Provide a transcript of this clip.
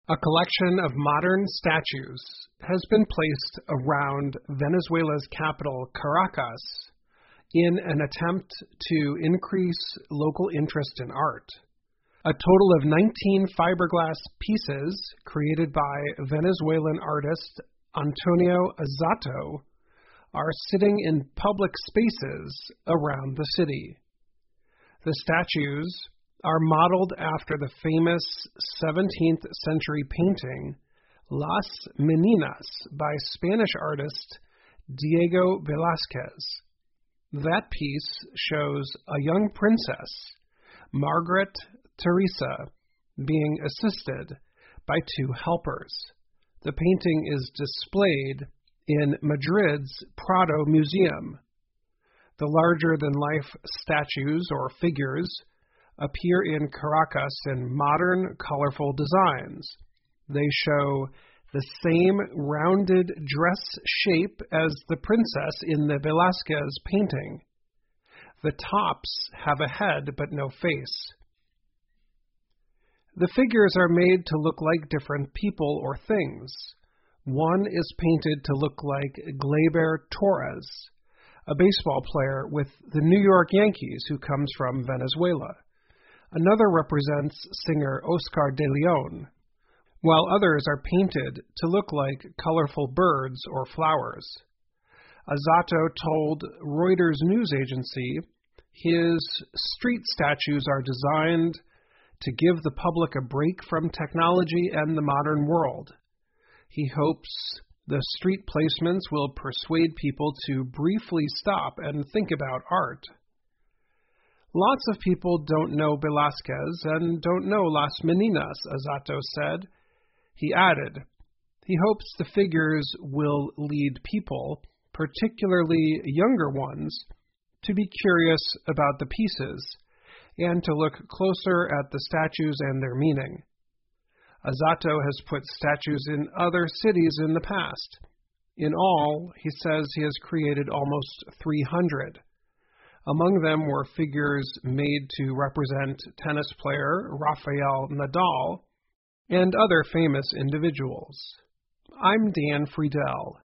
A collection of modern statues has been placed around Venezuela's capital, Caracas, in an attempt to increase local interest in art. A total of 19 fiberglass pieces created by Venezuelan artist Antonio Azato are sitting in public spaces around the city. The statues are modeled after the famous 17th century painting Las Meninas by Spanish artist Diego Velázquez. That piece shows a young princess, Margaret Teresa, being assisted by two helpers. The painting is displayed in Madrid's Prado Museum. The larger-than-life statues or figures appear in Caracas in modern, colorful designs. They show the same rounded dress shape as the princess in the Velázquez painting. The tops have a head but no face. The figures are made to look like different people or things. One is painted to look like Gleyber Torres, a baseball player with the New York Yankees who comes from Venezuela. Another represents singer Oscar de Leon, while others are painted to look like colorful birds or flowers. Azato told Reuters news agency his street statues are designed to give the public a break from technology and the modern world. He hopes the street placements will persuade people to briefly stop and think about art. Lots of people don't know Velázquez and don't know Las Meninas, Azato said. He added, he hopes the figures will lead people, particularly younger ones, to be curious about the pieces and to look closer at the statues and their meaning. Azato has put statues in other cities in the past. In all, he says he has created almost 300. Among them were figures made to represent tennis player Rafael Nadal and other famous individuals. I'm Dan Friedel.